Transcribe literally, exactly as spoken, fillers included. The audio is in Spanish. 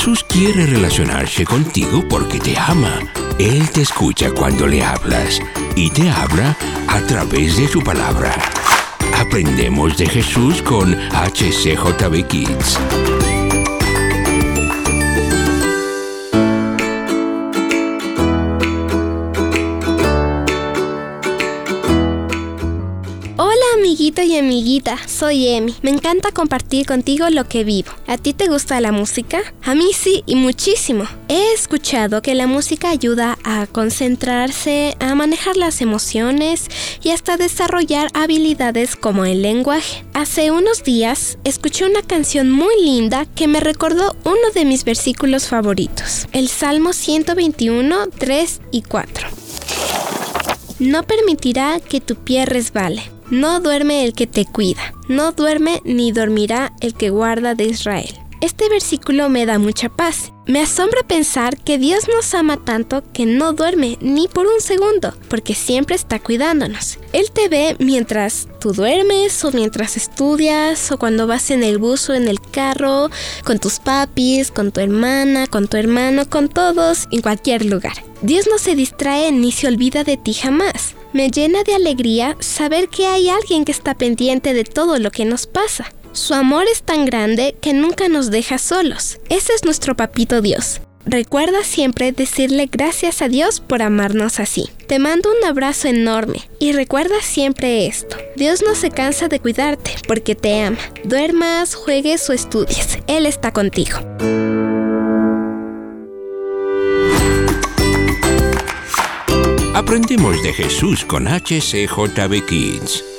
Jesús quiere relacionarse contigo porque te ama. Él te escucha cuando le hablas y te habla a través de su palabra. Aprendemos de Jesús con H C J B Kids. Amiguito y amiguita, soy Emi. Me encanta compartir contigo lo que vivo. ¿A ti te gusta la música? A mí sí, y muchísimo. He escuchado que la música ayuda a concentrarse, a manejar las emociones y hasta desarrollar habilidades como el lenguaje. Hace unos días escuché una canción muy linda que me recordó uno de mis versículos favoritos, el Salmo ciento veintiuno, tres y cuatro. No permitirá que tu pie resbale. No duerme el que te cuida, no duerme ni dormirá el que guarda de Israel. Este versículo me da mucha paz. Me asombra pensar que Dios nos ama tanto que no duerme ni por un segundo, porque siempre está cuidándonos. Él te ve mientras tú duermes, o mientras estudias, o cuando vas en el bus o en el carro, con tus papis, con tu hermana, con tu hermano, con todos, en cualquier lugar. Dios no se distrae ni se olvida de ti jamás. Me llena de alegría saber que hay alguien que está pendiente de todo lo que nos pasa. Su amor es tan grande que nunca nos deja solos. Ese es nuestro papito Dios. Recuerda siempre decirle gracias a Dios por amarnos así. Te mando un abrazo enorme y recuerda siempre esto. Dios no se cansa de cuidarte porque te ama. Duermas, juegues o estudies. Él está contigo. Aprendemos de Jesús con H C J B Kids.